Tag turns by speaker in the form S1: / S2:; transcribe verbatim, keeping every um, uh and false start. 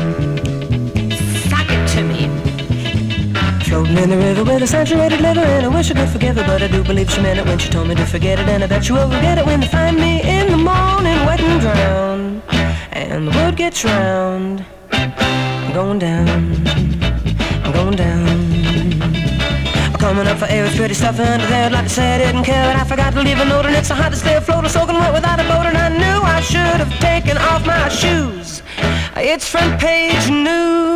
S1: Sock it to me.
S2: Floating in the river with a saturated liver, and I wish I could forgive her, but I do believe she meant it when she told me to forget it, and I bet you will forget it when they find me in the morning wet and drowned, and the word gets round. I'm going down, I'm going down. Coming up for air is pretty stuff under there. I'd like to say I didn't care, but I forgot to leave a note, and it's so hot to stay afloat or soaking wet without a boat, and I knew I should have taken off my shoes. It's front page news.